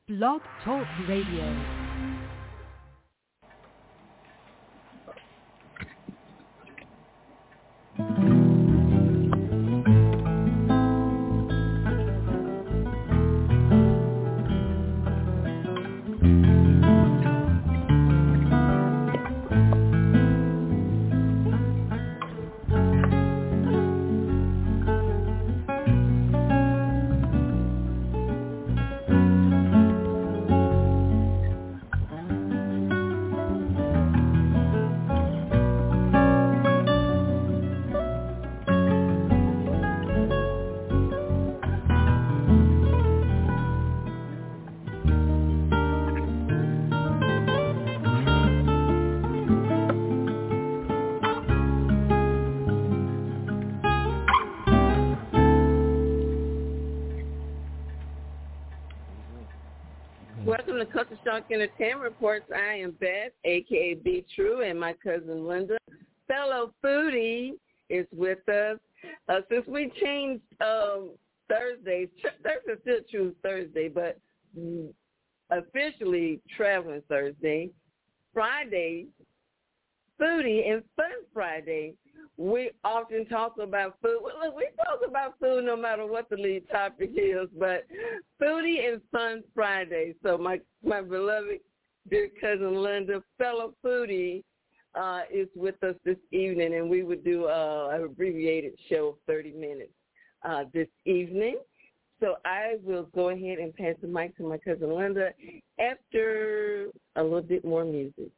Blog Talk Radio. Welcome to Culture Shock Entertainment Reports. I am Beth, a.k.a. Be True, and my cousin Linda, fellow foodie, is with us. Since we changed Thursdays, Thursday's still True Thursday, but officially Traveling Thursday, Friday, Foodie and Fun Friday. We often talk about food. Well, look, we talk about food no matter what the lead topic is, but Foodie and Fun Friday. So my beloved dear cousin Linda, fellow foodie, is with us this evening, and we would do an abbreviated show of 30 minutes this evening. So I will go ahead and pass the mic to my cousin Linda after a little bit more music.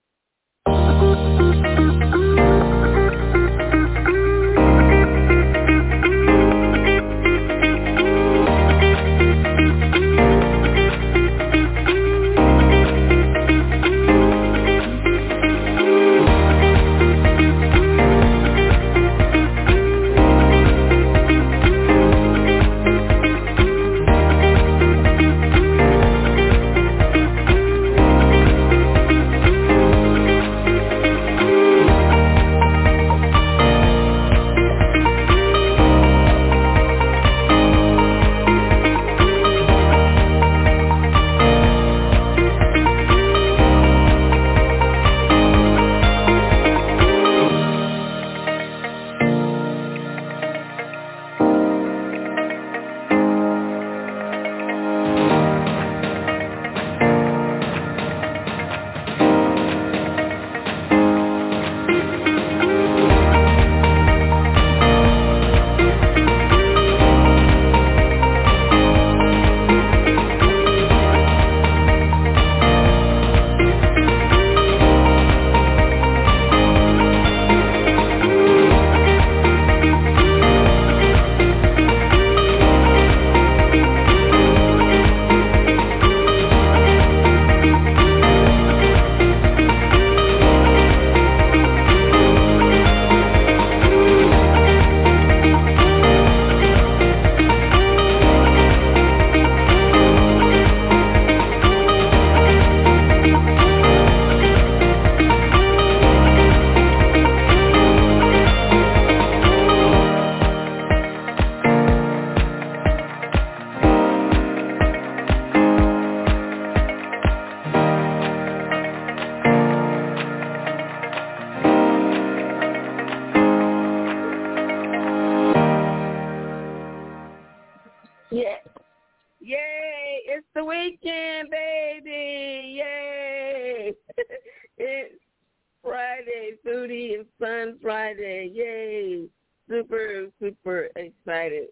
Super excited.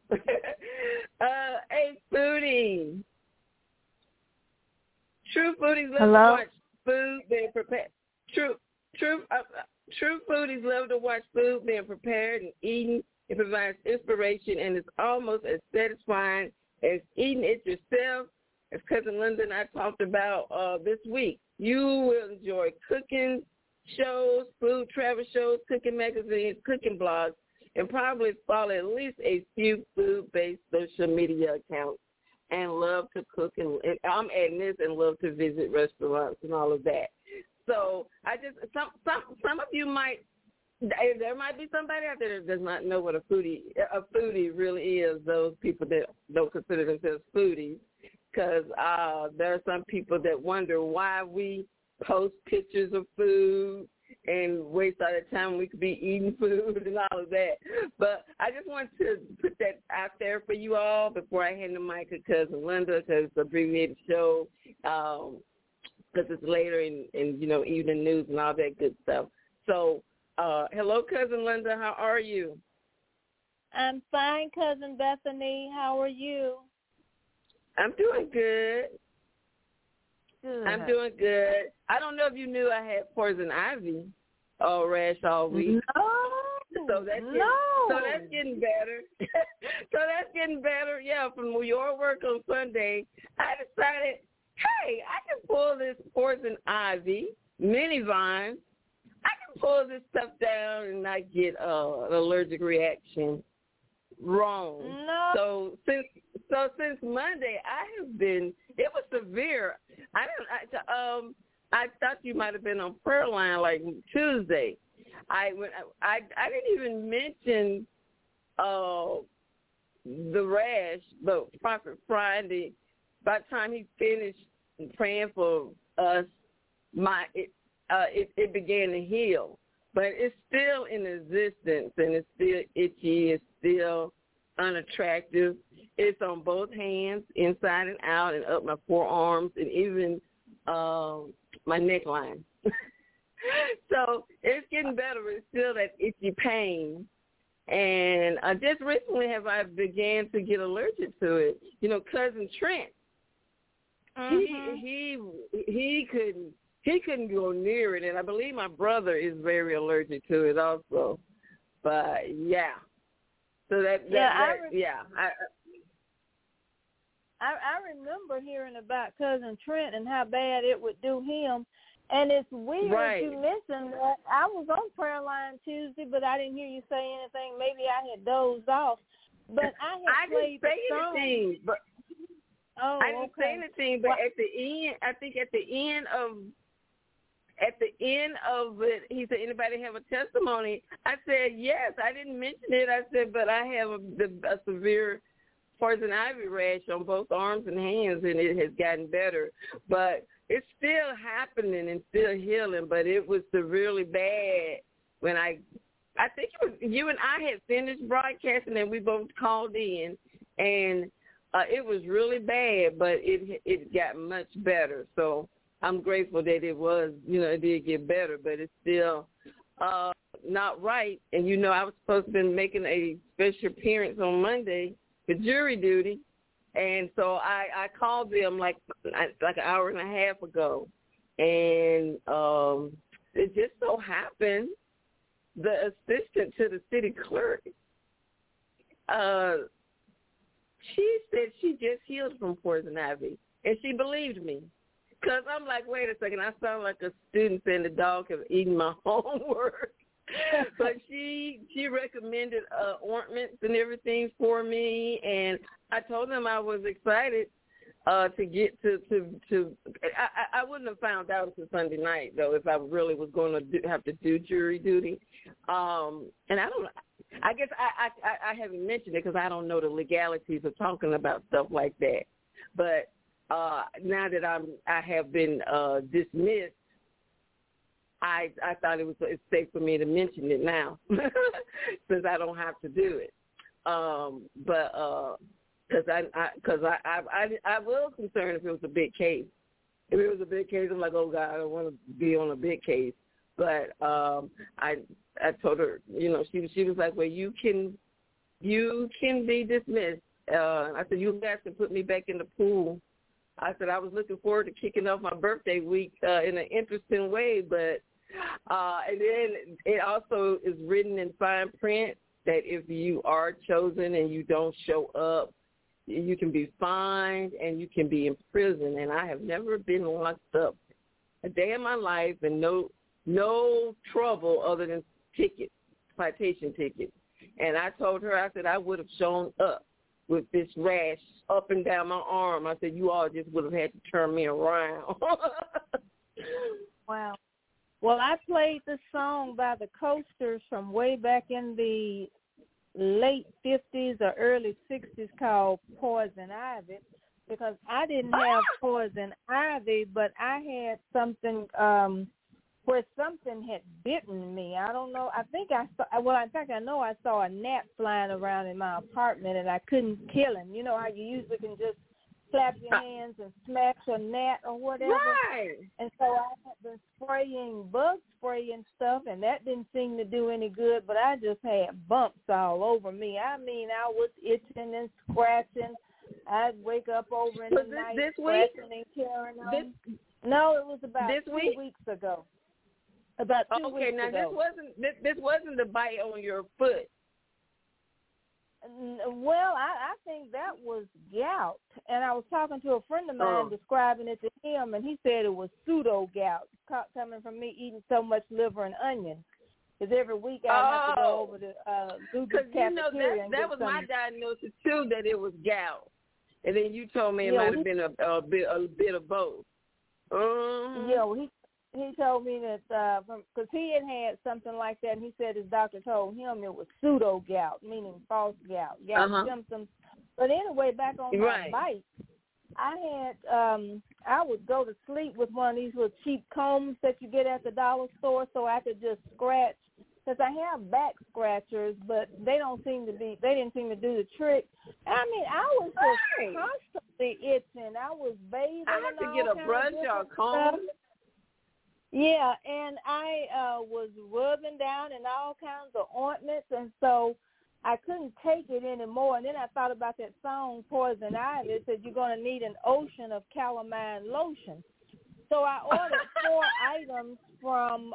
Hey, foodie. True foodies love to watch food being prepared. True foodies love to watch food being prepared and eaten. It provides inspiration and is almost as satisfying as eating it yourself. As cousin Linda and I talked about this week, you will enjoy cooking shows, food travel shows, cooking magazines, cooking blogs, and probably follow at least a few food-based social media accounts and love to cook. And I'm adding this, and love to visit restaurants and all of that. So some of you might, there might be somebody out there that does not know what a foodie really is, those people that don't consider themselves foodies. because there are some people that wonder why we post pictures of food and waste all the time we could be eating food and all of that. But I just want to put that out there for you all before I hand the mic to Cousin Linda, because it's an abbreviated show, because it's later in evening news and all that good stuff. So, hello, Cousin Linda. How are you? I'm fine, Cousin Bethany. How are you? I'm doing good. I'm doing good. I don't know if you knew I had poison ivy rash all week. So that's getting better. Yeah, from your work on Sunday, I decided, hey, I can pull this poison ivy, mini vine. I can pull this stuff down and not get an allergic reaction. Wrong. No. So since Monday, it was severe. I thought you might have been on prayer line like Tuesday. I didn't even mention the rash, but Prophet Friday, by the time he finished praying for us, it began to heal. But it's still in existence, and it's still itchy. It's still unattractive. It's on both hands, inside and out, and up my forearms, and even my neckline. So it's getting better, but it's still that itchy pain. And just recently I began to get allergic to it. Cousin Trent, he couldn't go near it, and I believe my brother is very allergic to it also. But yeah, so I remember hearing about Cousin Trent and how bad it would do him. And it's weird you mentioned that. I was on prayer line Tuesday, but I didn't hear you say anything. Maybe I had dozed off. But I played the song. Anything, but I didn't say anything. But at the end, I think at the end of it, he said, "Anybody have a testimony?" I said, "Yes." I didn't mention it. I said, "But I have a severe poison ivy rash on both arms and hands, and it has gotten better. But it's still happening and still healing, but it was severely bad when I think it was you and I had finished broadcasting, and we both called in, and it was really bad, but it got much better. So I'm grateful that it was, it did get better, but it's still not right. And, I was supposed to be making a special appearance on Monday for jury duty. And so I called them like an hour and a half ago, and it just so happened the assistant to the city clerk, she said she just healed from poison ivy, and she believed me. Because I'm like, wait a second, I sound like a student saying the dog have eaten my homework. But she recommended ointments and everything for me, and I told them I was excited to get to I wouldn't have found out until Sunday night, though, if I really was going to have to do jury duty. And I guess I haven't mentioned it because I don't know the legalities of talking about stuff like that. But now that I have been dismissed, I thought it's safe for me to mention it now since I don't have to do it. But because I was concerned if it was a big case. If it was a big case, I'm like, oh God, I don't want to be on a big case. But I told her, she was like, well, you can be dismissed. I said, you guys can put me back in the pool. I said I was looking forward to kicking off my birthday week in an interesting way, but and then it also is written in fine print that if you are chosen and you don't show up, you can be fined and you can be in prison. And I have never been locked up a day in my life, and no trouble other than tickets, citation tickets. And I told her, I said I would have shown up with this rash up and down my arm. I said, you all just would have had to turn me around. Wow. Well, I played the song by the Coasters from way back in the late 50s or early 60s called Poison Ivy. because I didn't have poison ivy, but I had something where something had bitten me. I don't know. I think I saw. Well, in fact, I know I saw a gnat flying around in my apartment, and I couldn't kill him. You know how you usually can just clap your hands and smack a gnat or whatever. Right. And so I had been spraying bug spray and stuff, and that didn't seem to do any good, but I just had bumps all over me. I mean, I was itching and scratching. I'd wake up over in the night scratching and carrying on. No, it was about 2 weeks ago. About 2 weeks ago. Okay, now this wasn't the bite on your foot. Well, I think that was gout, and I was talking to a friend of mine describing it to him, and he said it was pseudo gout coming from me eating so much liver and onions. Because every week I have to go over to Luby's cafeteria. You know, that was my diagnosis too, that it was gout, and then you told me it might have been a bit of both. Yeah, well, he told me that because he had something like that, and he said his doctor told him it was pseudo gout, meaning false gout symptoms. But anyway, back on my bite, I would go to sleep with one of these little cheap combs that you get at the dollar store, so I could just scratch. Because I have back scratchers, but they didn't seem to do the trick. I mean, I was just constantly itching. I was bathing. I have to get a brush or a comb. Stuff. Yeah, and I was rubbing down in all kinds of ointments, and so I couldn't take it anymore. And then I thought about that song, Poison Ivy. It said you're going to need an ocean of calamine lotion. So I ordered 4 items from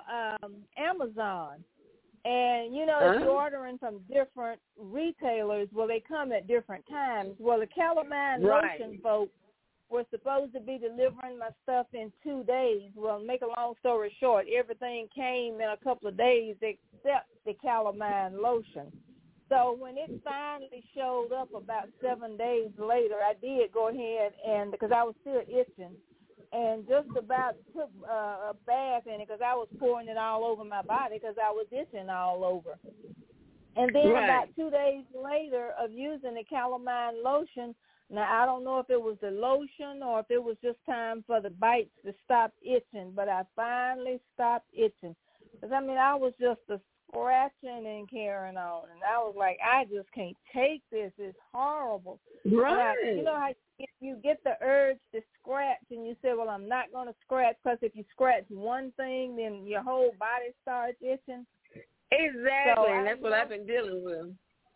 Amazon. And, you know, if you're ordering from different retailers, well, they come at different times. Well, the calamine lotion folks were supposed to be delivering my stuff in 2 days. Well, make a long story short, everything came in a couple of days except the calamine lotion. So when it finally showed up about 7 days later, I did go ahead and, because I was still itching, and just about took a bath in it because I was pouring it all over my body because I was itching all over. And then about 2 days later of using the calamine lotion, now I don't know if it was the lotion or if it was just time for the bites to stop itching, but I finally stopped itching. Because, I mean, I was just scratching and carrying on, and I was like, I just can't take this. It's horrible. Right. You know how you get the urge to scratch, and you say, well, I'm not going to scratch, because if you scratch one thing, then your whole body starts itching. Exactly, so and that's what I've been dealing with.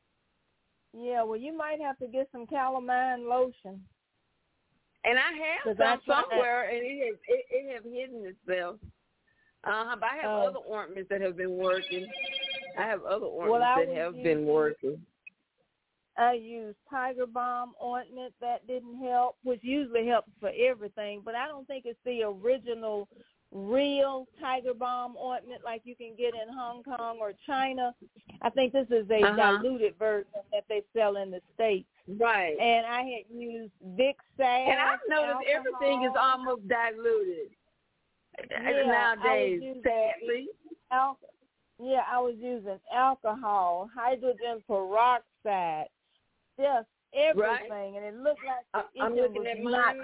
Yeah, well, you might have to get some calamine lotion. And I have some somewhere, and it have hidden itself. But I have other ointments that have been working. I have other ointments that have been working. I used Tiger Balm ointment. That didn't help, which usually helps for everything. But I don't think it's the original real Tiger Balm ointment like you can get in Hong Kong or China. I think this is a diluted version that they sell in the States. Right. And I had used Vicks salve. And I've noticed everything is almost diluted nowadays, sadly. I was using alcohol, hydrogen peroxide, just everything, and it looked like I'm looking at mine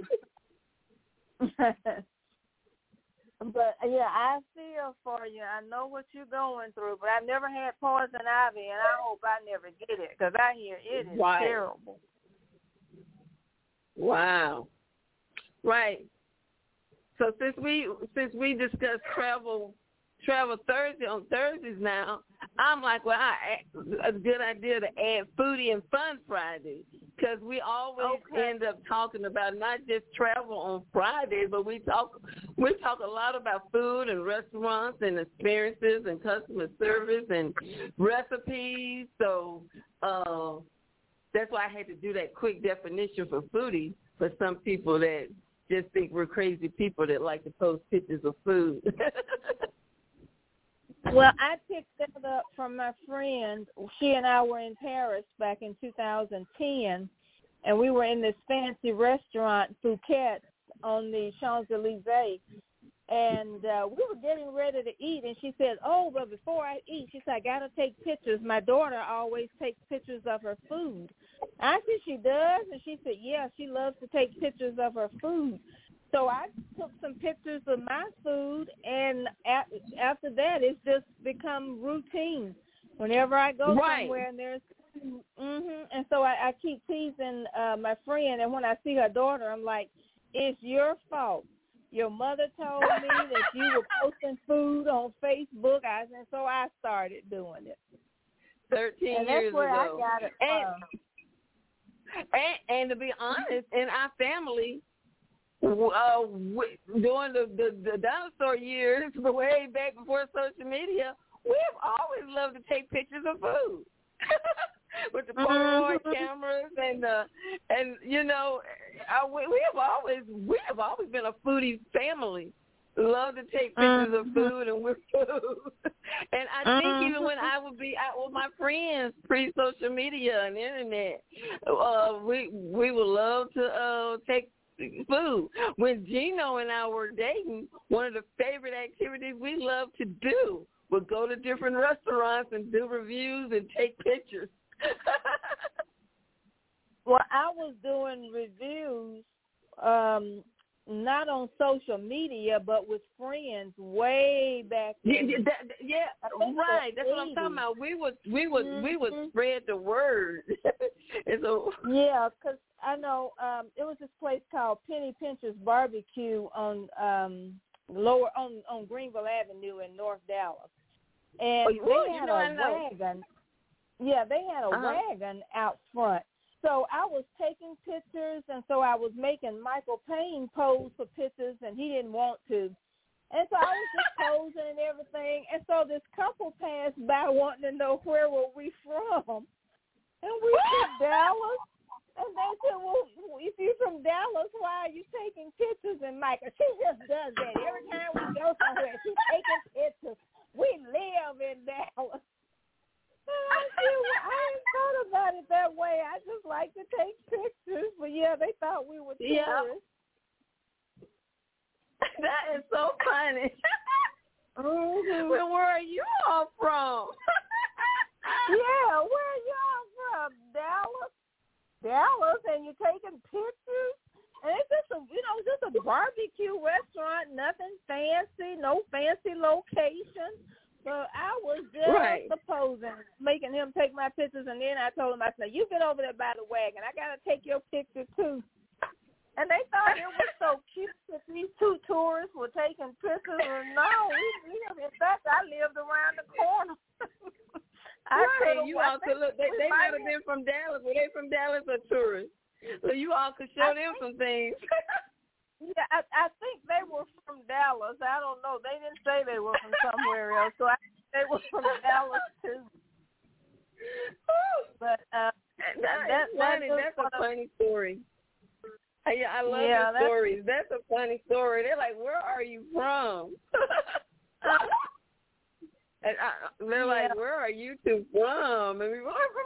now. But, yeah, I feel for you. I know what you're going through, but I've never had poison ivy, and I hope I never get it, because I hear it is terrible. Wow. Right. So since we discussed travel Thursday on Thursdays now, I'm like, well, a good idea to add Foodie and Fun Friday, because we always end up talking about not just travel on Fridays, but we talk a lot about food and restaurants and experiences and customer service and recipes. So that's why I had to do that quick definition for foodie for some people that just think we're crazy people that like to post pictures of food. Well, I picked that up from my friend. She and I were in Paris back in 2010, and we were in this fancy restaurant, Phuket, on the Champs-Élysées. And we were getting ready to eat, and she said, but before I eat, she said, I got to take pictures. My daughter always takes pictures of her food. Actually, she does, and she said, yeah, she loves to take pictures of her food. So I took some pictures of my food, and after that, it's just become routine. Whenever I go somewhere and there's food, and so I keep teasing my friend, and when I see her daughter, I'm like, it's your fault. Your mother told me that you were posting food on Facebook, and so I started doing it. 13 and years that's where ago. I got it from. And to be honest, in our family, during the dinosaur years, way back before social media, we have always loved to take pictures of food with the Polaroid cameras and you know, we have always been a foodie family. Love to take pictures of food and with food. And I think even when I would be out with my friends pre-social media and internet, we would love to take food. When Gino and I were dating, one of the favorite activities we loved to do would go to different restaurants and do reviews and take pictures. Well, I was doing reviews not on social media, but with friends way back then. Right. That's what I'm talking about. We would spread the word. Yeah, because I know it was this place called Penny Pincher's Barbecue on on Greenville Avenue in North Dallas, and they had a wagon. Yeah, they had a wagon out front. So I was taking pictures, and so I was making Michael Payne pose for pictures, and he didn't want to. And so I was just posing and everything. And so this couple passed by wanting to know where were we from. And we said Dallas. And they said, well, if you're from Dallas, why are you taking pictures? And Michael, she just does that. Every time we go somewhere, she's taking pictures. We live in Dallas. I hadn't thought about it that way. I just like to take pictures. But, yeah, they thought we were tourists. Yeah. That is so funny. Well, where are you all from? Yeah, where are y'all from? Dallas, and you're taking pictures? And it's just a barbecue restaurant, nothing fancy, no fancy location. So I was just supposing, making him take my pictures, and then I told him, I said, you get over there by the wagon. I got to take your picture, too. And they thought it was so cute that these two tourists were taking pictures. And no, in fact, I lived around the corner. You all could look. They might have been from Dallas. Were they from Dallas or tourists? So you all could show them some things. Yeah, I think they were from Dallas. I don't know. They didn't say they were from somewhere else, so I think they were from Dallas too. But that's funny. That's a funny story. I love your stories. That's a funny story. They're like, where are you from? And they're like, where are you two from? And we're from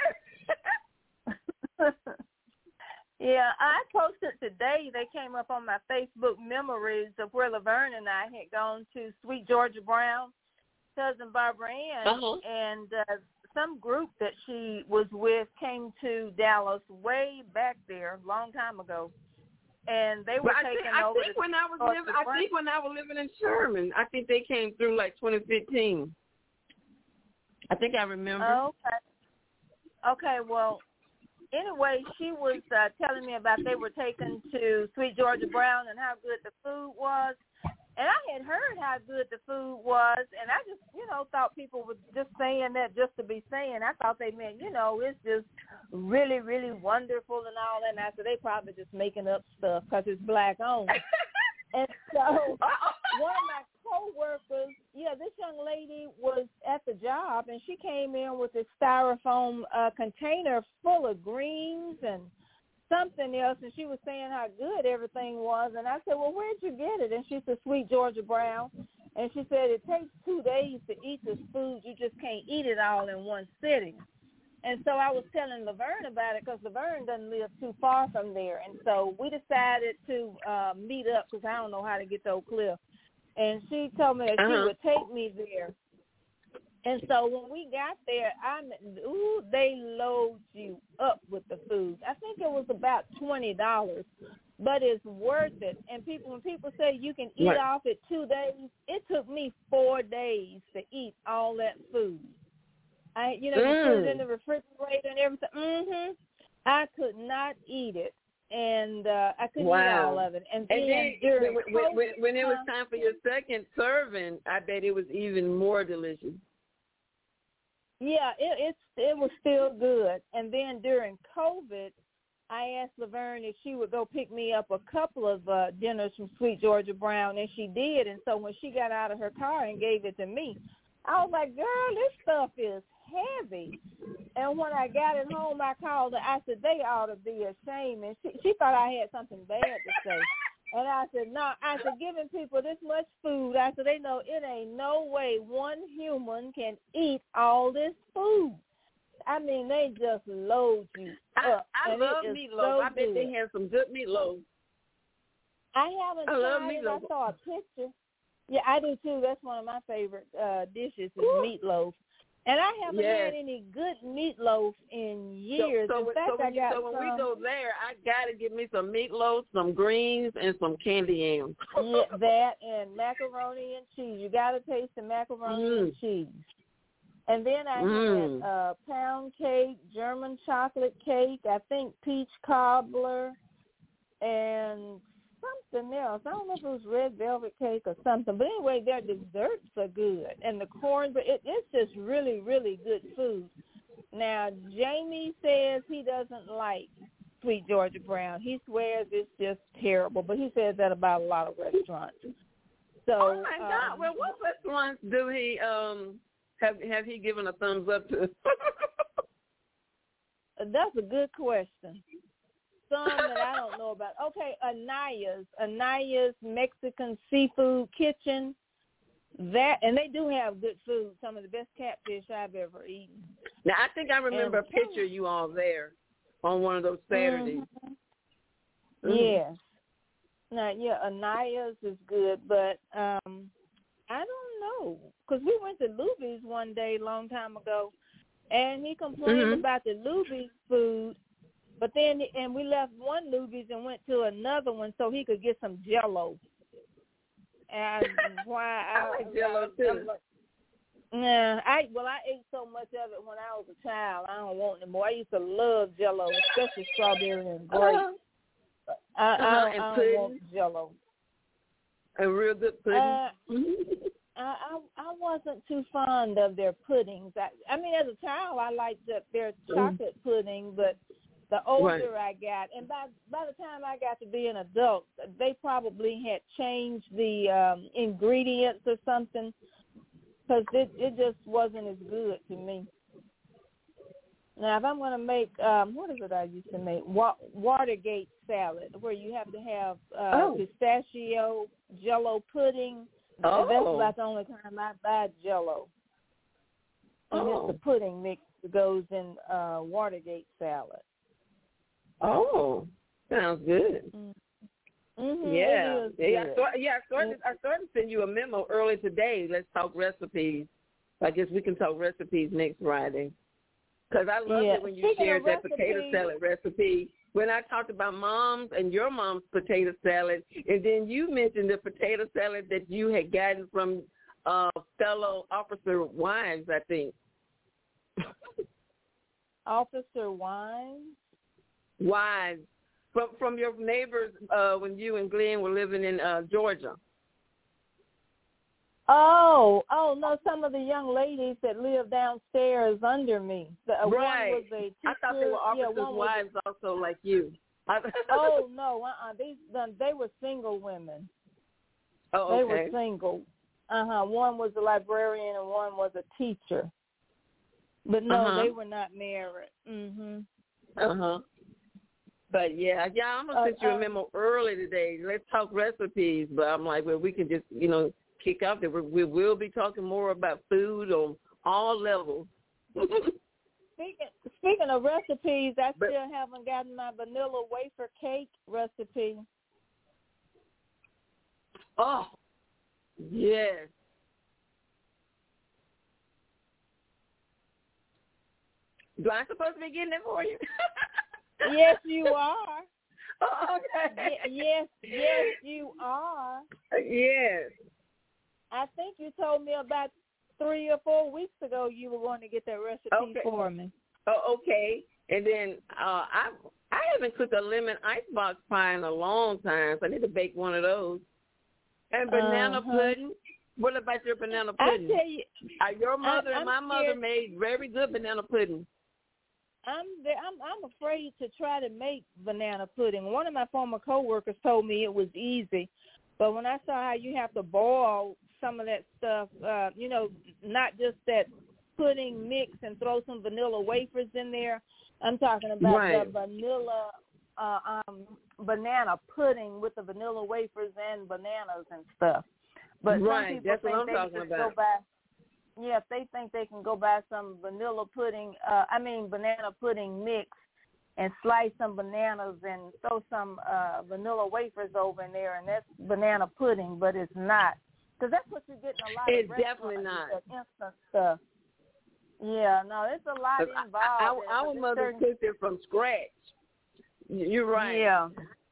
right here. Yeah, I posted today. They came up on my Facebook memories of where Laverne and I had gone to Sweet Georgia Brown, cousin Barbara Ann, and some group that she was with came to Dallas way back there, a long time ago, and they were taking over. I think when I was living in Sherman, I think they came through like 2015. I think I remember. Okay. Well. Anyway, she was telling me about they were taken to Sweet Georgia Brown and how good the food was. And I had heard how good the food was, and I just, thought people were just saying that just to be saying. I thought they meant, it's just really, really wonderful and all that. And I said, they probably just making up stuff because it's black-owned. And so one of my co-workers, this young lady was at the job, and she came in with a styrofoam container full of greens and something else, and she was saying how good everything was. And I said, well, where'd you get it? And she said, Sweet Georgia Brown. And she said, it takes 2 days to eat this food. You just can't eat it all in one sitting. And so I was telling Laverne about it because Laverne doesn't live too far from there. And so we decided to meet up because I don't know how to get to Oak Cliff. And she told me that she would take me there. And so when we got there, they load you up with the food. I think it was about $20, but it's worth it. And when people say you can eat off it 2 days, it took me 4 days to eat all that food. You put it in the refrigerator and everything. I could not eat it, and I couldn't eat all of it. And then when it was time for your second serving, I bet it was even more delicious. Yeah, it was still good. And then during COVID, I asked Laverne if she would go pick me up a couple of dinners from Sweet Georgia Brown, and she did. And so when she got out of her car and gave it to me, I was like, girl, this stuff is heavy. And when I got it home, I called her. I said, they ought to be ashamed. And she thought I had something bad to say. And I said, no. I said, giving people this much food, I said, they know it ain't no way one human can eat all this food. I mean, they just load you up. I love meatloaf. So I bet they have some good meatloaf. I haven't tried it. I saw a picture. Yeah, I do too. That's one of my favorite dishes is meatloaf. And I haven't had any good meatloaf in years. So when we go there, I got to get me some meatloaf, some greens, and some candy yams. Yeah, that and macaroni and cheese. You got to taste the macaroni and cheese. And then I had pound cake, German chocolate cake, I think peach cobbler, and something else. I don't know if it was red velvet cake or something. But anyway, their desserts are good. And the cornbread, it's just really, really good food. Now, Jamie says he doesn't like Sweet Georgia Brown. He swears it's just terrible. But he says that about a lot of restaurants. So, oh, my God. Well, what restaurants do he have he given a thumbs up to? That's a good question. Some that I don't know about. Okay, Anaya's Mexican Seafood Kitchen. And they do have good food. Some of the best catfish I've ever eaten. Now I think I remember a picture of you all there on one of those Saturdays. Yes. Now, Anaya's is good, but I don't know because we went to Luby's one day a long time ago, and he complained about the Luby's food. But then, and we left one Luby's and went to another one so he could get some Jell-O. And why I like Jell-O too. I ate so much of it when I was a child. I don't want it anymore. I used to love Jell-O, especially strawberry and grape. I don't want Jell-O. A real good pudding. I wasn't too fond of their puddings. I mean, as a child, I liked their chocolate pudding, but the older I got, and by the time I got to be an adult, they probably had changed the ingredients or something because it just wasn't as good to me. Now, if I'm going to make, what is it I used to make? Watergate salad, where you have to have pistachio Jell-O pudding. Oh. That's about the only time I buy Jell-O. And it's the pudding mix that goes in Watergate salad. Oh, sounds good. Yeah. I started to send you a memo early today. Let's talk recipes. I guess we can talk recipes next Friday. Because I love it when you shared that potato salad recipe. When I talked about mom's and your mom's potato salad, and then you mentioned the potato salad that you had gotten from fellow officer wives, I think. Officer wives? Wives. From your neighbors when you and Glenn were living in Georgia. Oh, no, some of the young ladies that live downstairs under me. Right. One was a teacher. I thought they were officers' wives also like you. Oh, no, they were single women. Oh, okay. They were single. One was a librarian and one was a teacher. But no, they were not married. But yeah, I'm gonna send you a memo early today. Let's talk recipes. But I'm like, well, we can just, kick off there. We will be talking more about food on all levels. Speaking of recipes, I still haven't gotten my vanilla wafer cake recipe. Oh, yes. Do I supposed to be getting it for you? Yes, you are. Oh, okay. Yes, you are. Yes. I think you told me about 3 or 4 weeks ago you were going to get that recipe for me. Oh, okay. And then I haven't cooked a lemon icebox pie in a long time, so I need to bake one of those. And banana pudding. What about your banana pudding? I tell you, your mother and my mother made very good banana pudding. I'm afraid to try to make banana pudding. One of my former coworkers told me it was easy, but when I saw how you have to boil some of that stuff, not just that pudding mix and throw some vanilla wafers in there. I'm talking about the vanilla banana pudding with the vanilla wafers and bananas and stuff. But some people that's think what I'm they talking can about. go buy. Yeah, if they think they can go buy some banana pudding mix and slice some bananas and throw some vanilla wafers over in there, and that's banana pudding, but it's not. Because that's what you get in a lot of restaurants. It's definitely not. That instant stuff. Yeah, no, it's a lot involved. Our mother cooked it from scratch. You're right. Yeah.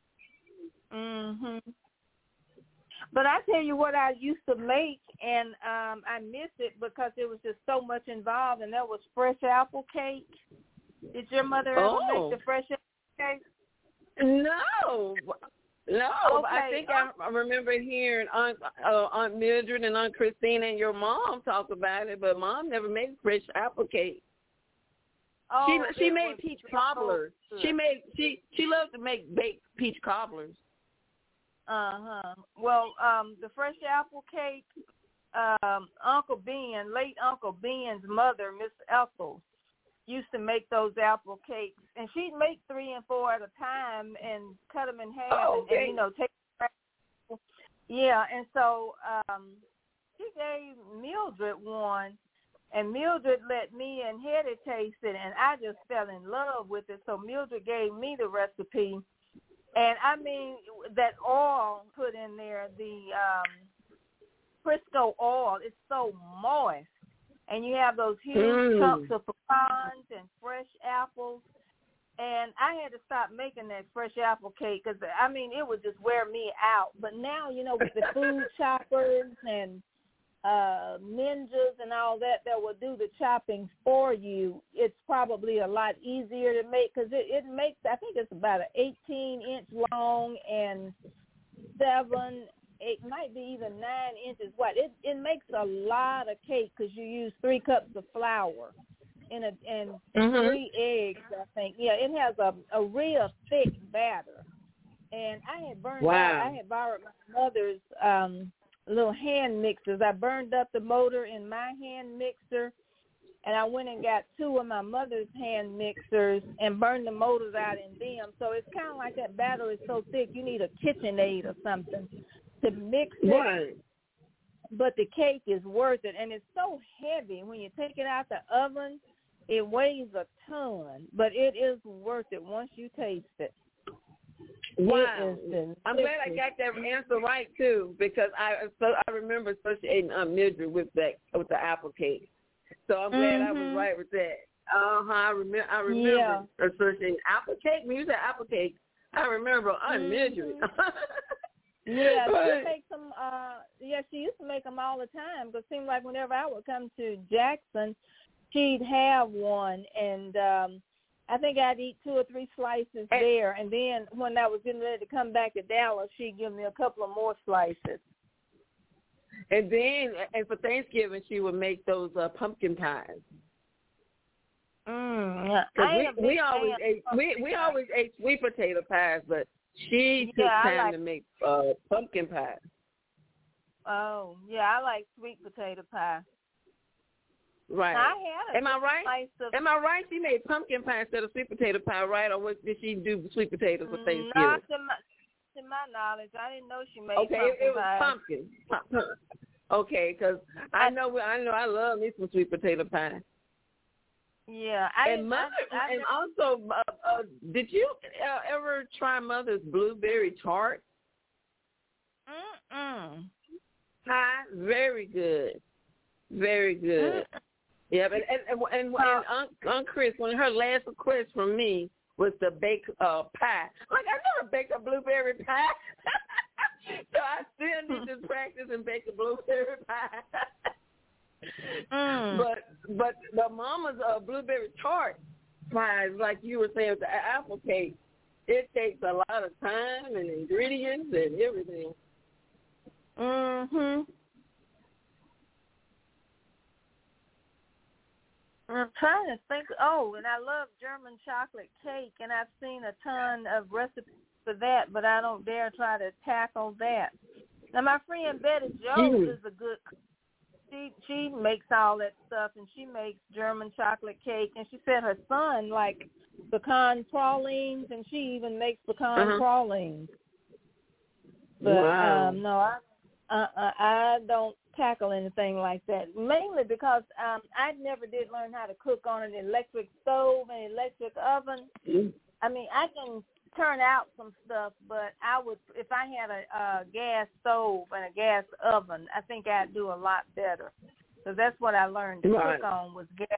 Mhm. But I tell you what I used to make, and I miss it because there was just so much involved, and that was fresh apple cake. Did your mother ever make the fresh apple cake? No. Okay. I think I remember hearing Aunt Mildred and Aunt Christina and your mom talk about it, but Mom never made fresh apple cake. Oh, she made peach cobblers. She loved to make baked peach cobblers. Well, the fresh apple cake, Uncle Ben, late Uncle Ben's mother, Miss Ethel, used to make those apple cakes, and she'd make 3 and 4 at a time and cut them in half and take. Yeah, and so she gave Mildred one, and Mildred let me and Hetty taste it, and I just fell in love with it. So Mildred gave me the recipe, and I mean that oil put in there, the Crisco oil, it's so moist. And you have those huge chunks of pecans and fresh apples. And I had to stop making that fresh apple cake because, I mean, it would just wear me out. But now, with the food choppers and ninjas and all that will do the chopping for you, it's probably a lot easier to make because it makes, I think it's about an 18-inch long and it might be even 9 inches wide. It makes a lot of cake because you use 3 cups of flour and 3 eggs, I think. Yeah, it has a real thick batter. And I had I had borrowed my mother's little hand mixers. I burned up the motor in my hand mixer, and I went and got 2 of my mother's hand mixers and burned the motors out in them. So it's kind of like that batter is so thick, you need a KitchenAid or something to mix it. Right. But the cake is worth it, and it's so heavy. When you take it out the oven, it weighs a ton, but it is worth it once you taste it. Wow. I'm glad I got that answer right, too, because I remember associating Mildred with the apple cake. So I'm glad I was right with that. I remember associating apple cake. When you said apple cake, I remember Mildred. Yeah, she makes them. She used to make them all the time. Because it seemed like whenever I would come to Jackson, she'd have one, and I think I'd eat 2 or 3 slices there. And then when I was getting ready to come back to Dallas, she'd give me a couple of more slices. And then, for Thanksgiving, she would make those pumpkin pies. We always ate sweet potato pies, but she took time to make pumpkin pie. Oh, yeah, I like sweet potato pie. Right. Am I right? Am I right? She made pumpkin pie instead of sweet potato pie, right? Or did she do sweet potatoes for Thanksgiving? Not to my knowledge. I didn't know she made pumpkin pie. Okay, it was pumpkin. Okay, because I know I love me some sweet potato pie. Yeah, also, did you ever try Mother's blueberry tart? Pie, very good, very good. Yeah, and Aunt Chris, one of her last requests from me was to bake pie. Like, I never baked a blueberry pie. So I still need to practice and bake a blueberry pie. But the mama's blueberry tart pies, like you were saying with the apple cake, it takes a lot of time and ingredients and everything. Mhm. I'm trying to think. Oh, and I love German chocolate cake, and I've seen a ton of recipes for that, but I don't dare try to tackle that. Now, my friend Betty Jones is a good cook. She makes all that stuff, and she makes German chocolate cake, and she said her son likes pecan pralines, and she even makes pecan pralines. But wow. No, I don't tackle anything like that, mainly because I never did learn how to cook on an electric stove and electric oven. I mean, I can turn out some stuff, but I would, if I had a gas stove and a gas oven, I think I'd do a lot better, because that's what I learned to cook on was gas.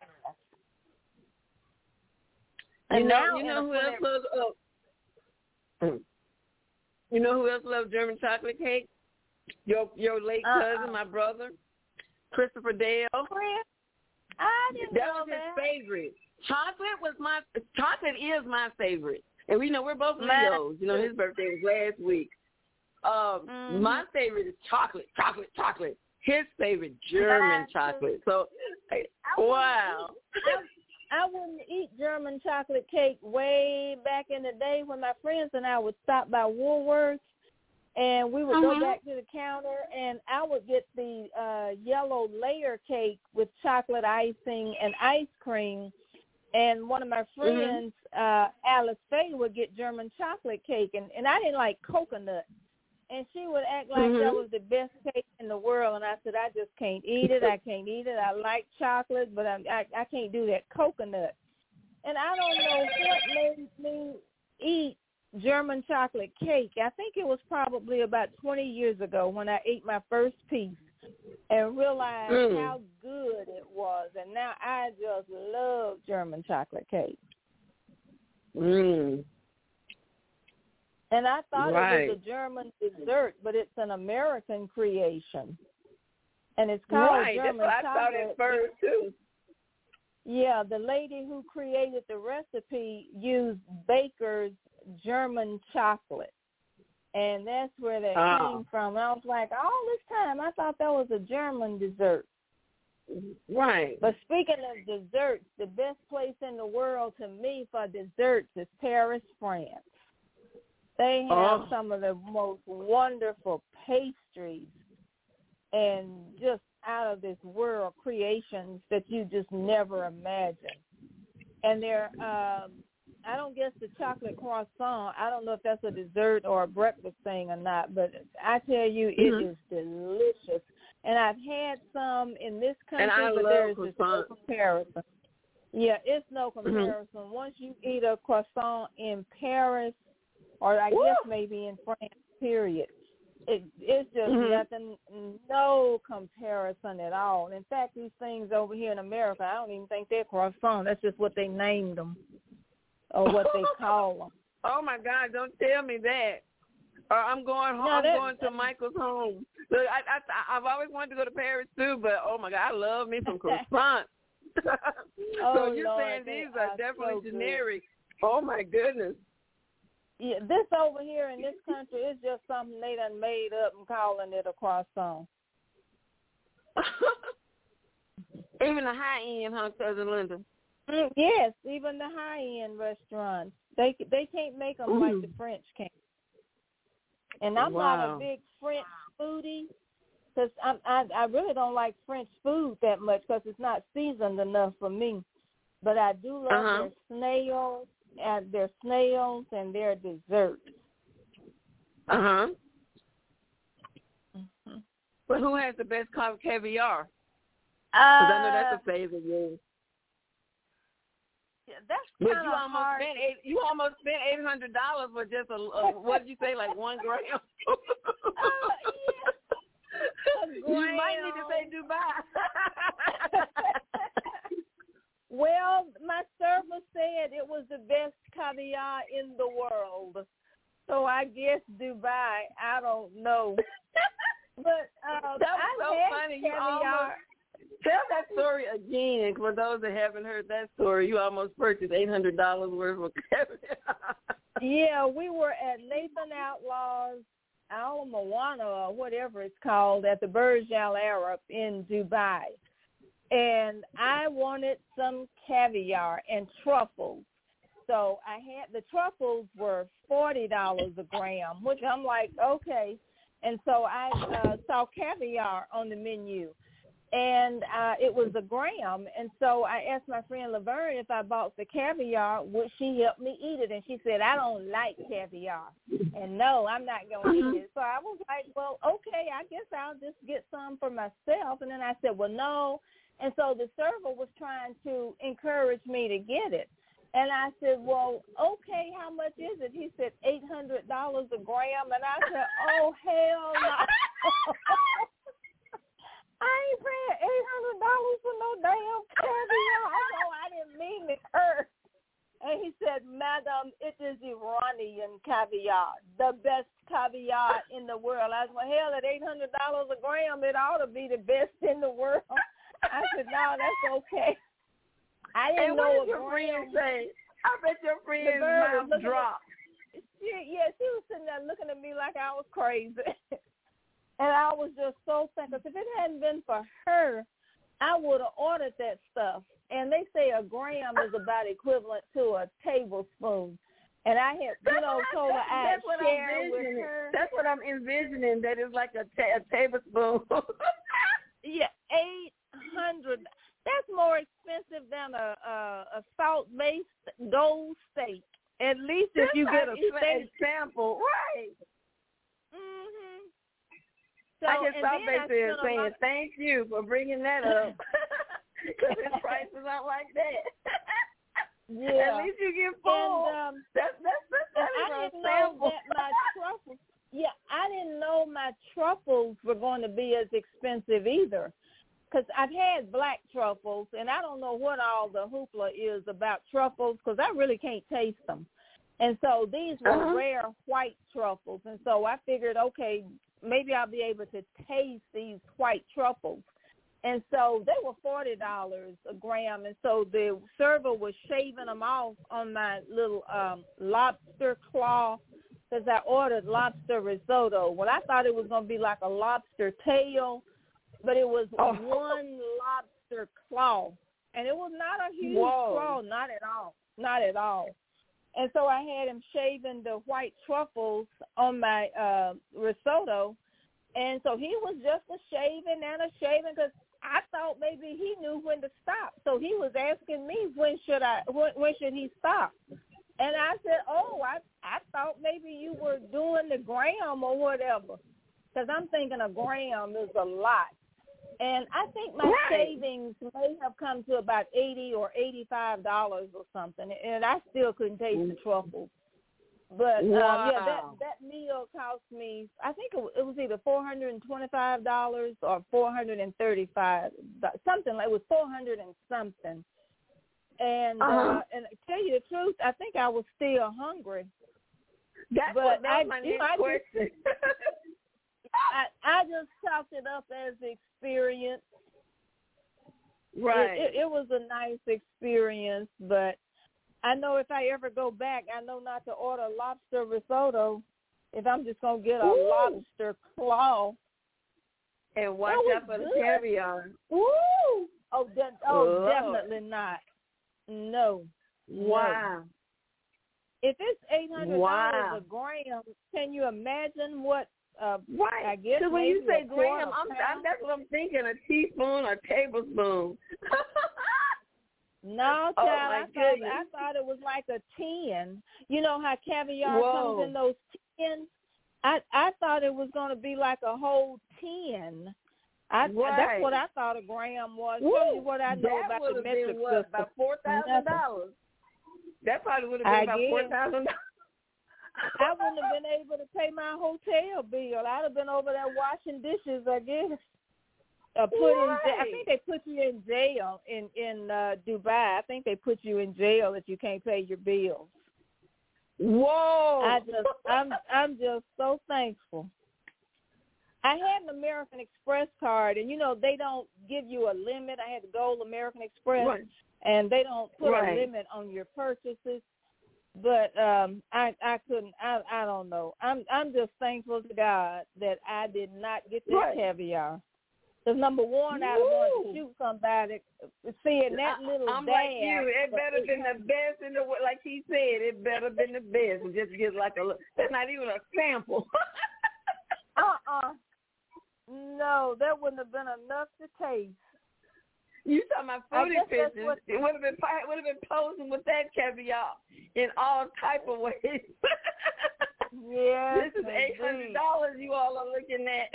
And you know who else loves you know who else loves German chocolate cake? Your late cousin, my brother, Christopher Dale. I didn't know that was his favorite. Chocolate is my favorite. And we know we're both Leos. You know, his birthday was last week. My favorite is chocolate. His favorite, German chocolate. So, wow. I wouldn't eat German chocolate cake way back in the day when my friends and I would stop by Woolworths, and we would go back to the counter, and I would get the yellow layer cake with chocolate icing and ice cream. And one of my friends, Alice Faye, would get German chocolate cake, and I didn't like coconut. And she would act like that was the best cake in the world. And I said, I just can't eat it. I can't eat it. I like chocolate, but I can't do that coconut. And I don't know what made me eat German chocolate cake. I think it was probably about 20 years ago when I ate my first piece and realized how good it was. And now I just love German chocolate cake. And I thought it was a German dessert, but it's an American creation. And it's called German chocolate. I thought at first, too. Yeah, the lady who created the recipe used Baker's German chocolate. And that's where that came from. And I was like, all this time, I thought that was a German dessert. Right. But speaking of desserts, the best place in the world to me for desserts is Paris, France. They have some of the most wonderful pastries and just out of this world creations that you just never imagined. And they're, I don't guess the chocolate croissant, I don't know if that's a dessert or a breakfast thing or not, but I tell you, it is delicious. And I've had some in this country, but there's just no comparison. Yeah, it's no comparison. Once you eat a croissant in Paris, or I guess maybe in France, period, it's just nothing, no comparison at all. In fact, these things over here in America, I don't even think they're croissant. That's just what they named them or what they call them. Oh, my God, don't tell me that. I'm going home. I'm going to Michael's home. Look, I've always wanted to go to Paris, too, but, oh, my God, I love me some croissants. So you're saying these are definitely generic. Oh, my goodness. Yeah, this over here in this country is just something they done made up and calling it a croissant. Even the high-end, huh, Cousin Linda? Yes, even the high-end restaurants. They can't make them like the French can. And I'm not a big French foodie because I really don't like French food that much because it's not seasoned enough for me. But I do love their snails and their desserts. But who has the best caviar? Because I know that's a favorite of yours. Yeah, that's but kind of hard. You almost spent $800 for just what did you say, like 1 gram? Yeah. You might need to say Dubai. Well, my server said it was the best caviar in the world. So I guess Dubai. I don't know. But that was so funny. Caviar. Tell that story again for those that haven't heard that story. You almost purchased $800 worth of caviar. Yeah, we were at Nathan Outlaw's Al Mowana or whatever it's called at the Burj Al Arab in Dubai. And I wanted some caviar and truffles. So I had the truffles were $40 a gram, which I'm like, okay. And so I saw caviar on the menu. And it was a gram. And so I asked my friend Laverne if I bought the caviar, would she help me eat it? And she said, I don't like caviar. And no, I'm not going to eat it. So I was like, well, okay, I guess I'll just get some for myself. And then I said, well, no. And so the server was trying to encourage me to get it. And I said, well, okay, how much is it? He said, $800 a gram. And I said, oh, hell no. I ain't paying $800 for no damn caviar. I know I didn't mean to curse. And he said, Madam, it is Iranian caviar, the best caviar in the world. I said, well, hell, at $800 a gram, it ought to be the best in the world. I said, no, that's okay. I didn't know what did your friend say? I bet your friend's mouth dropped. She was sitting there looking at me like I was crazy. And I was just so thankful. If it hadn't been for her, I would have ordered that stuff. And they say a gram is about equivalent to a tablespoon. And I had, told her I'd share with her. That's what I'm envisioning, that it's like a tablespoon. Yeah, $800. That's more expensive than a salt-based gold steak. At least if you get a steak sample, right? Mhm. So, I just thought they were saying thank you for bringing that up, because his prices aren't like that. Yeah. At least you get full. And, that's I didn't know that my truffles. Yeah, I didn't know my truffles were going to be as expensive either. Because I've had black truffles, and I don't know what all the hoopla is about truffles, because I really can't taste them. And so these were rare white truffles. And so I figured, okay, maybe I'll be able to taste these white truffles. And so they were $40 a gram. And so the server was shaving them off on my little lobster claw, because I ordered lobster risotto. Well, I thought it was going to be like a lobster tail, but it was one lobster claw. And it was not a huge claw, not at all, not at all. And so I had him shaving the white truffles on my risotto. And so he was just a shaving, because I thought maybe he knew when to stop. So he was asking me when should he stop. And I said, I thought maybe you were doing the gram or whatever, because I'm thinking a gram is a lot. And I think my savings may have come to about $80 or $85 or something, and I still couldn't taste the truffles. But that meal cost me, I think it was either $425 or $435, something like it was 400 and something. And and to tell you the truth, I think I was still hungry. That was my next question. I just chalked it up as experience. Right. It was a nice experience, but I know if I ever go back, I know not to order lobster risotto if I'm just going to get a lobster claw. And watch out for the caviar. Woo! Definitely not. No. Wow. No. If it's $800 a gram, can you imagine what? Right. I guess when you say gram, that's what I'm thinking, a teaspoon or tablespoon. No, child, I thought it was like a 10. You know how caviar comes in those 10s? I thought it was going to be like a whole 10. That's what I thought a gram was. Show you what I know about the metric system. About $4,000. That probably would have been about $4,000. I wouldn't have been able to pay my hotel bill. I'd have been over there washing dishes, I guess. put in jail. I think they put you in jail in Dubai. I think they put you in jail if you can't pay your bills. Whoa! I'm just so thankful. I had an American Express card, and they don't give you a limit. I had the Gold American Express, right. and they don't put right. a limit on your purchases. But I couldn't. I don't know. I'm just thankful to God that I did not get this right. caviar. Because number one, I'd want to shoot somebody seeing that little I'm dab. like you. It better been the best in the world. Like he said, it better been the best. And just get like that's not even a sample. No, that wouldn't have been enough to taste. You talking about foodie pictures? It would have been posing with that caviar in all type of ways. Yeah. This is $800 you all are looking at.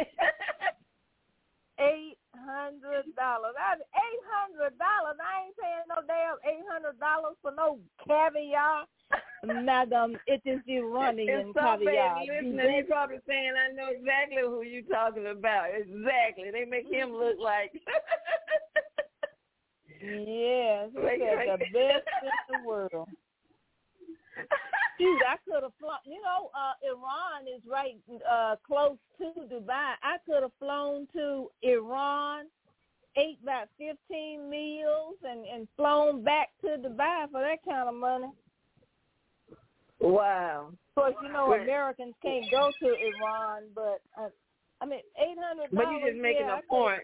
$800. That's $800. I ain't paying no damn $800 for no caviar. Madam, it is Iranian caviar. Listening, he's probably saying, I know exactly who you're talking about. Exactly. They make him look like. Yes, the best in the world. Dude, I could have flown. Iran is right close to Dubai. I could have flown to Iran, ate about 15 meals, and flown back to Dubai for that kind of money. Wow. Of course, Americans can't go to Iran, but $800. But you're just making a point.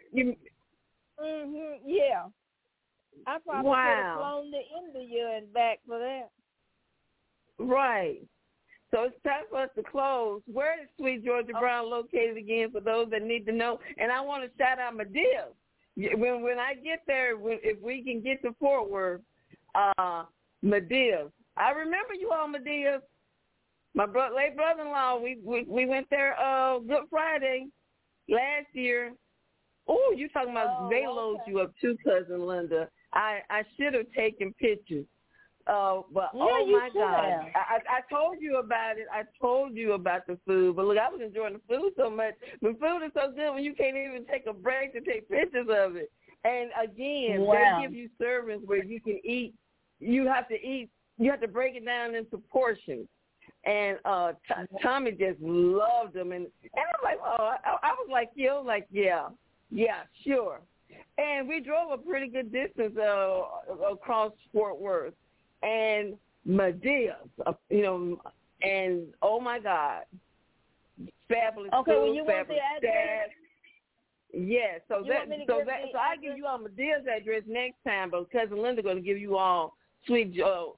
Yeah. I probably could have flown to India and back for that. Right. So it's time for us to close. Where is Sweet Georgia Brown located again for those that need to know? And I want to shout out Media's. When I get there, if we can get to Fort Worth, Media's. I remember you all, Media's. My late brother-in-law, we went there Good Friday last year. Oh, you talking about they load you up too, Cousin Linda. I should have taken pictures. But my God, I told you about it. I told you about the food. But look, I was enjoying the food so much. The food is so good when you can't even take a break to take pictures of it. And again, they give you servings where you can eat. You have to eat. You have to break it down into portions. And Tommy just loved them. And I'm like, I was like, yeah, sure. And we drove a pretty good distance across Fort Worth. And Media's, and oh my God, fabulous food, fabulous staff. Yes, so I give you all Media's address next time, but Cousin Linda going to give you all Sweet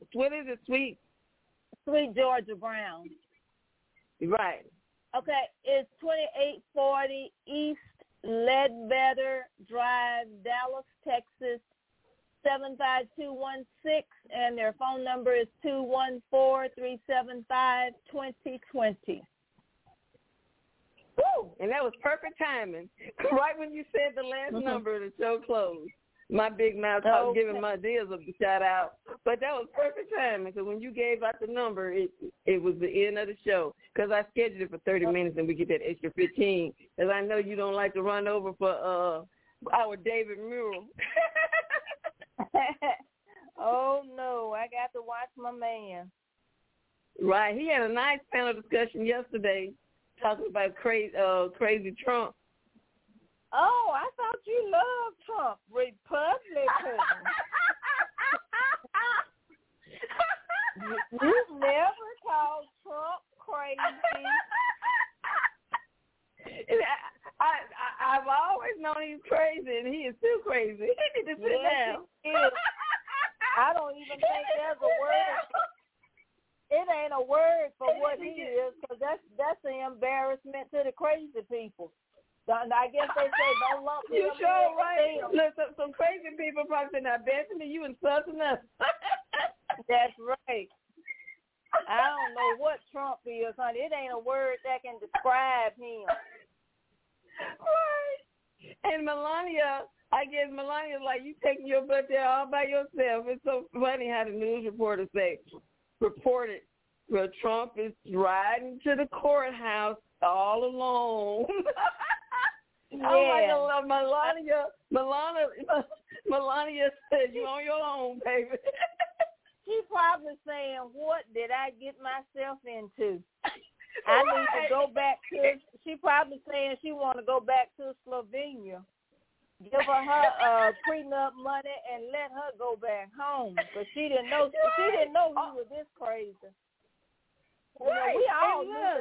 Georgia Brown. Right. Okay, it's 2840 East Ledbetter Drive, Dallas, Texas, 75216, and their phone number is 214-375-2020. Woo! And that was perfect timing. Right when you said the last number, the show closed. My big mouth was giving my deals a shout out. But that was perfect timing because when you gave out the number, it was the end of the show because I scheduled it for 30 minutes and we get that extra 15 because I know you don't like to run over for our David Mural. Oh, no, I got to watch my man. Right. He had a nice panel discussion yesterday talking about crazy Trump. Oh, I thought you loved Trump. Republican. You never called Trump crazy. I've always known he's crazy, and he is still crazy. He need to sit down. I don't even think there's a word. It ain't a word for what he is, because that's the embarrassment to the crazy people. I guess they say don't lump him. You sure right. Look, some crazy people probably say, now, Bethany, you insulting us. That's right. I don't know what Trump is, honey. It ain't a word that can describe him. Right. And Melania, I guess Melania's like, you taking your butt there all by yourself. It's so funny how the news reporters reported where Trump is riding to the courthouse all alone. I'm like, Melania said, you on your own, baby. She probably saying, what did I get myself into? I need to go back to, she probably saying she want to go back to Slovenia. Give her prenup money and let her go back home. But she didn't know we were this crazy. Right. We all knew.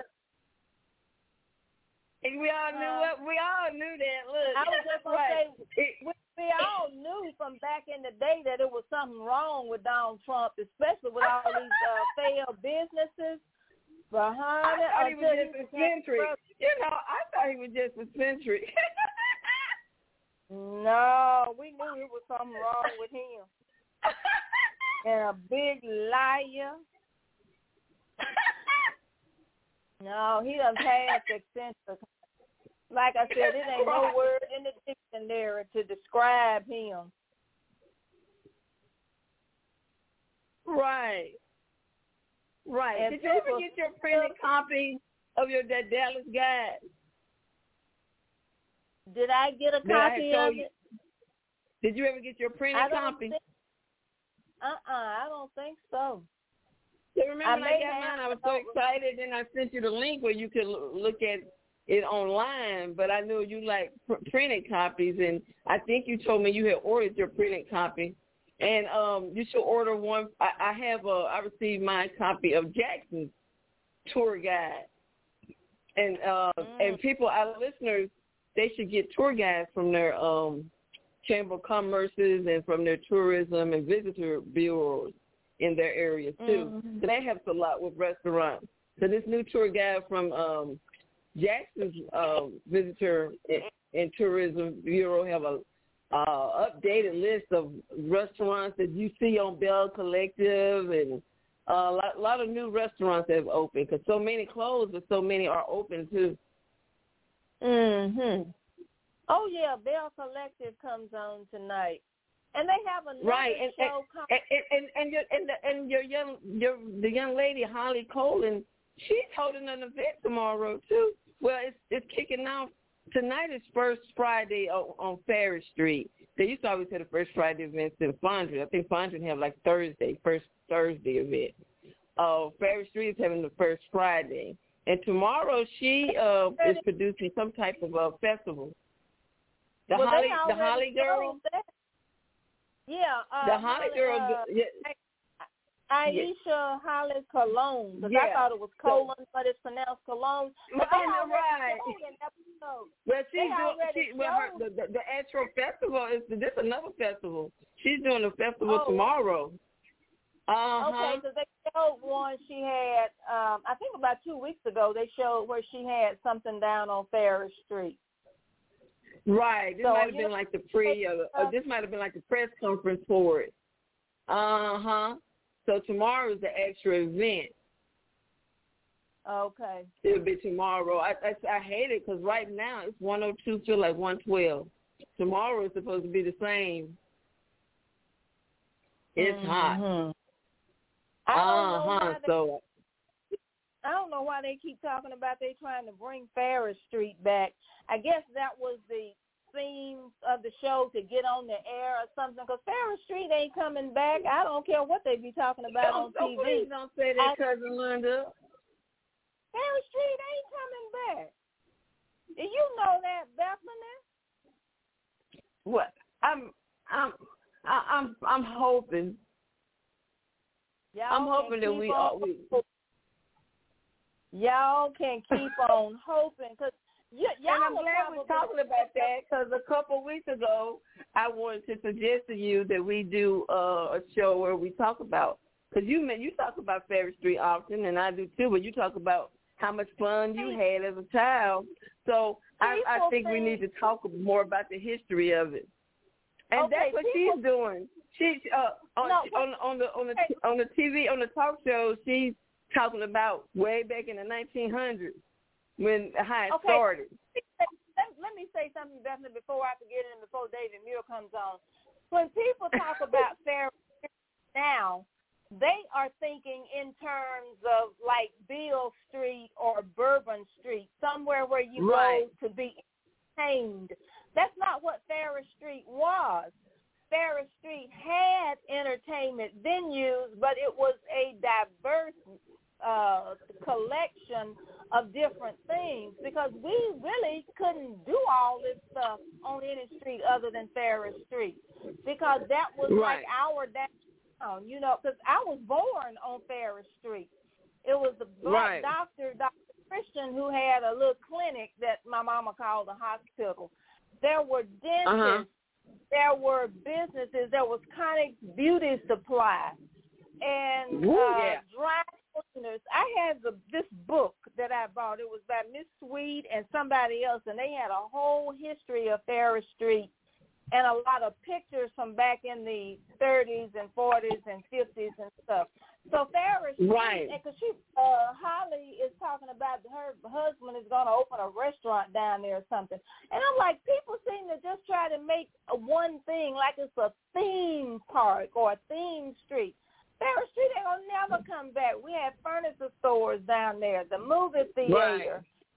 And we all knew that. Look, I was just going to say, we all knew from back in the day that it was something wrong with Donald Trump, especially with all these failed businesses behind it. I thought he was just eccentric. I thought he was just eccentric. No, we knew it was something wrong with him. And a big liar. No, he done passed eccentric. Like I said, it ain't no word in the dictionary to describe him. Right. And did you ever get your printed copy of that Dallas Guide? Did I get a copy of it? Did you ever get your printed copy? I don't think so. You remember when I got mine, I was so excited, and I sent you the link where you could look at it online, but I knew you like printed copies, and I think you told me you had ordered your printed copy, and you should order one. I received my copy of Jackson's tour guide, and people, our listeners, they should get tour guides from their Chamber of Commerce's and from their tourism and visitor bureaus in their area too. Mm-hmm. So that helps a lot with restaurants. So this new tour guide from Jackson's Visitor and Tourism Bureau have a updated list of restaurants that you see on Bell Collective, and a lot of new restaurants that have opened because so many closed, but so many are open too. Mhm. Oh yeah, Bell Collective comes on tonight, and they have another show coming. The young lady Holly Colin, she's holding an event tomorrow too. Well, it's kicking off tonight. Is First Friday on Ferris Street. They used to always have the First Friday events in Fondren. I think Fondren have like First Thursday event. Ferris Street is having the First Friday. And tomorrow she is producing some type of a festival. The Holly Girl. Yeah. The Holly Girl. Aisha Holly Cologne. Because I thought it was Colon, but it's pronounced Cologne. But right. Well, the actual festival is this another festival. She's doing a festival tomorrow. Okay, so they showed one she had, I think about 2 weeks ago, they showed where she had something down on Ferris Street. Right. This might have been like the this might have been like the press conference for it. So tomorrow is the actual event. Okay. It'll be tomorrow. I hate it because right now it's 102, feel like 112. Tomorrow is supposed to be the same. It's hot. I don't know why they keep talking about they trying to bring Ferris Street back. I guess that was the theme of the show, to get on the air or something, because Ferris Street ain't coming back. I don't care what they be talking about on TV. Please don't say that, Cousin Linda. Ferris Street ain't coming back. Do you know that, Bethany? What? I'm hoping. I'm hoping that y'all can keep on hoping, because y'all. And I'm glad we're talking about that, because a couple of weeks ago I wanted to suggest to you that we do a show where we talk about, because you talk about Ferris Street often, and I do too, but you talk about how much fun you had as a child. So I think we need to talk more about the history of it. And that's what she's doing. She's on the TV, on the talk show, she's talking about way back in the 1900s how it started. Let me say something, Bethany, before I forget it and before David Muir comes on. When people talk about Ferris now, they are thinking in terms of like Beale Street or Bourbon Street, somewhere where you go to be entertained. That's not what Ferris Street was. Ferris Street had entertainment venues, but it was a diverse collection of different things, because we really couldn't do all this stuff on any street other than Ferris Street, because that was like our downtown, you know, because I was born on Ferris Street. It was the black doctor, Dr. Christian, who had a little clinic that my mama called a hospital. There were dentists, there were businesses, there was Connick's Beauty Supply, and dry cleaners. I had this book that I bought. It was by Miss Sweet and somebody else, and they had a whole history of Ferris Street and a lot of pictures from back in the 30s and 40s and 50s and stuff. So Ferris Street, because Holly is talking about her husband is going to open a restaurant down there or something. And I'm like, people seem to just try to make one thing like it's a theme park or a theme street. Ferris Street ain't going to never come back. We had furniture stores down there, the movie theater,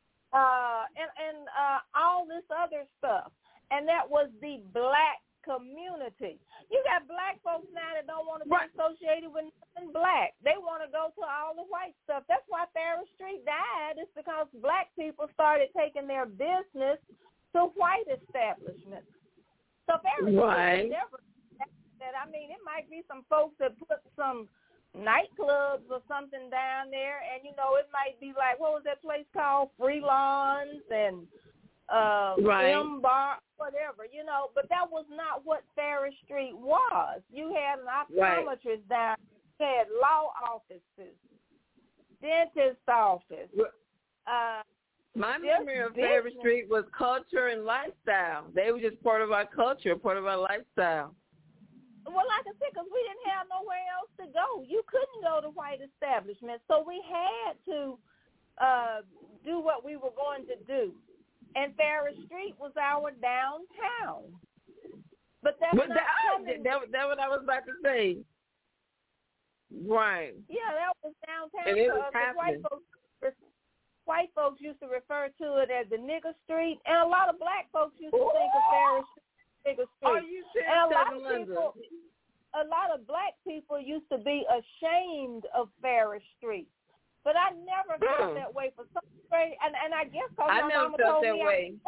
and all this other stuff. And that was the black community. You got black folks now that don't want to be associated with nothing black. They want to go to all the white stuff. That's why Ferris Street died. It's because black people started taking their business to white establishments. So Ferris Street never that. I mean, it might be some folks that put some nightclubs or something down there, and, you know, it might be like, what was that place called? Free Lawns and M Bar, whatever, you know, but that was not what Ferris Street was. You had an optometrist down, you had law offices, dentist office. My memory of Ferris Street was culture and lifestyle. They were just part of our culture, part of our lifestyle. Well, like I said, because we didn't have nowhere else to go. You couldn't go to white establishments, so we had to do what we were going to do. And Ferris Street was our downtown. But that's not coming. That's what I was about to say. Right. Yeah, that was downtown. And it was happening. White folks used to refer to it as the nigger street, and a lot of black folks used to think of Ferris Street as nigger street. Oh, you said a lot of black people used to be ashamed of Ferris Street. But I never felt that way for some reason, and I guess because my mama told me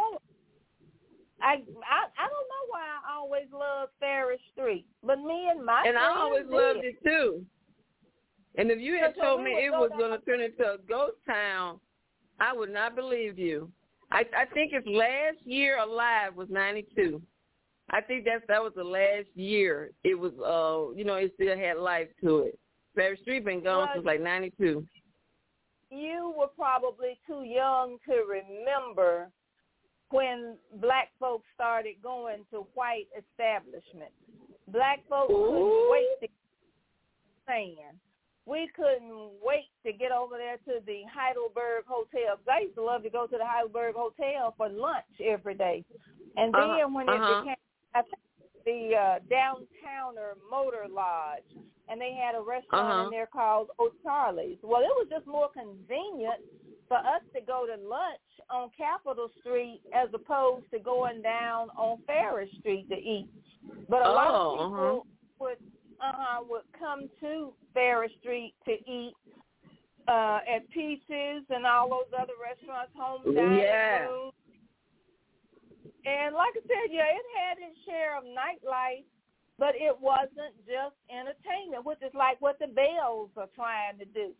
I don't know why I always loved Ferris Street, but me and my friends I always loved it too. And if you had told me it was going to turn into a ghost town, I would not believe you. I think its last year alive was 92. I think that was the last year it was. It still had life to it. Ferris Street been gone since like 92. You were probably too young to remember when black folks started going to white establishments. Black folks couldn't wait to get We couldn't wait to get over there to the Heidelberg Hotel. I used to love to go to the Heidelberg Hotel for lunch every day. And then when it became the Downtowner Motor Lodge, and they had a restaurant in there called O'Charlie's. Well, it was just more convenient for us to go to lunch on Capitol Street as opposed to going down on Ferris Street to eat. But a lot of people would come to Ferris Street to eat at Peaches and all those other restaurants, Home Dining Room. And like I said, it had its share of nightlife, but it wasn't just entertainment, which is like what the Bells are trying to do.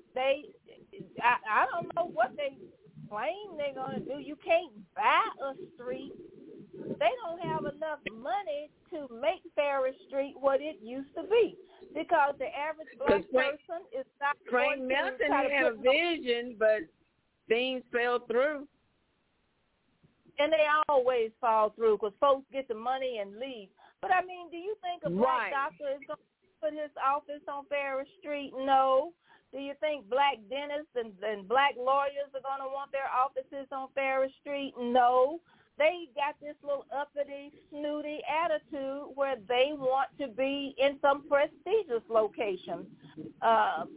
I don't know what they claim they're going to do. You can't buy a street. They don't have enough money to make Ferris Street what it used to be, because the average black person is not Frank going Melton to try to had a vision, but things fell through. And they always fall through because folks get the money and leave. But, I mean, do you think a black doctor is going to put his office on Ferris Street? No. Do you think black dentists and black lawyers are going to want their offices on Ferris Street? No. They got this little uppity, snooty attitude where they want to be in some prestigious location. But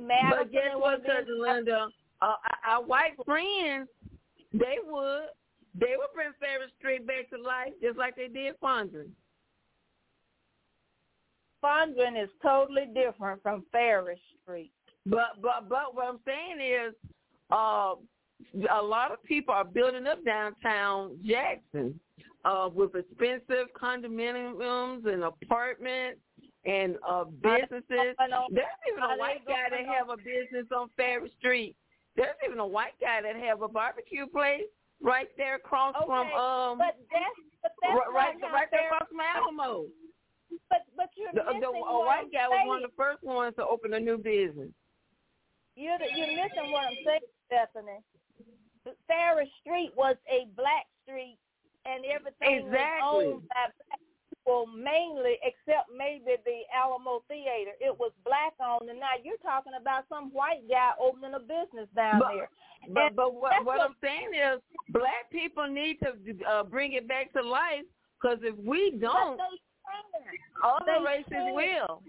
guess what, Cousin Linda? Our white friends, they would. They will bring Farish Street back to life just like they did Fondren. Fondren is totally different from Farish Street. But what I'm saying is, a lot of people are building up downtown Jackson with expensive condominiums and apartments and businesses. There's even a white guy that have a business on Farish Street. There's even a white guy that have a barbecue place right there across from but that's right there across from Alamo. But you're missing a white guy was one of the first ones to open a new business. You're missing what I'm saying, Stephanie. Farish Street was a black street, and everything was owned by black people mainly, except maybe the Alamo Theater. It was black owned, and now you're talking about some white guy opening a business down there. But what I'm saying is, black people need to bring it back to life, because if we don't, other races will.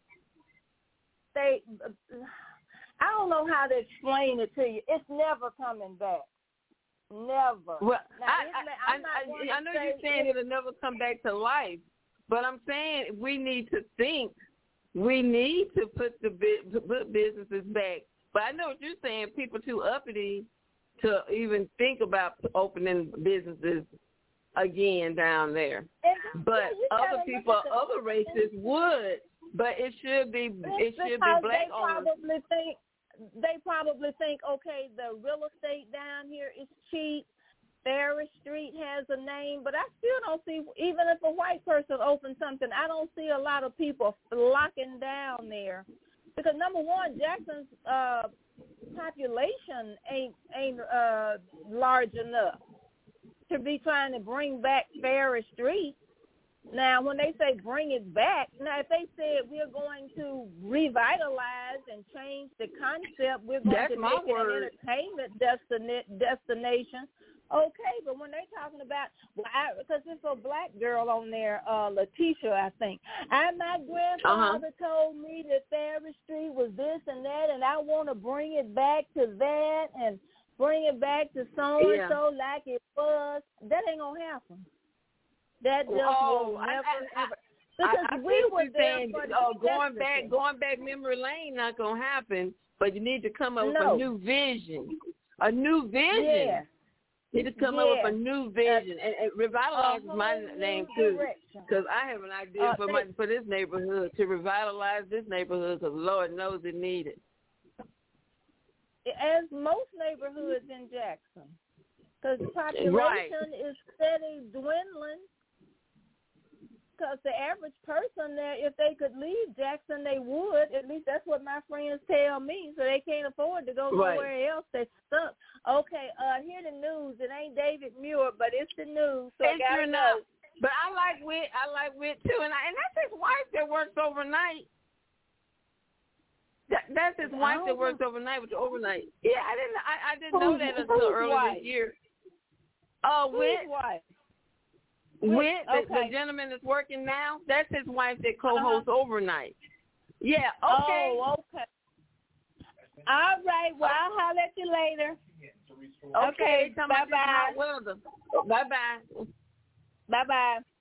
I don't know how to explain it to you. It's never coming back. Never. Well, now, I know you're saying it'll never come back to life, but I'm saying we need to think. We need to put businesses back. But I know what you're saying. People too uppity to even think about opening businesses again down there. But other people, other races would. But it should be black owned. They probably think, okay, the real estate down here is cheap. Farish Street has a name, but I still don't see, even if a white person opens something, I don't see a lot of people flocking down there. Because number one, Jackson's population ain't large enough to be trying to bring back Farish Street. Now, when they say bring it back, now if they said we're going to revitalize and change the concept, we're going to make it an entertainment destination, okay. But when they're talking about, because there's a black girl on there, Letitia, I think. My grandfather told me that Farish Street was this and that, and I want to bring it back to that and bring it back to so-and-so like it was. That ain't going to happen. That just will never ever. Because we were there for going back memory lane not gonna happen. But you need to come up with a new vision. A new vision. Yeah. You need to come up with a new vision and revitalize is my name too. Because I have an idea for this neighborhood to revitalize this neighborhood. Because Lord knows it needed. As most neighborhoods in Jackson, because the population is steady dwindling. Because the average person there, if they could leave Jackson, they would. At least that's what my friends tell me. So they can't afford to go nowhere else. They're stuck. Okay, hear the news. It ain't David Muir, but it's the news. So I gotta know. But I like Whit too, and that's his wife that works overnight. That's his wife that works overnight with the overnight. Yeah, I didn't know that until earlier this year. Whit. Wife? With the gentleman that's working now, that's his wife that co-hosts overnight. Yeah, okay. Oh, okay. All right, well, I'll holler at you later. Okay, bye-bye. Bye-bye.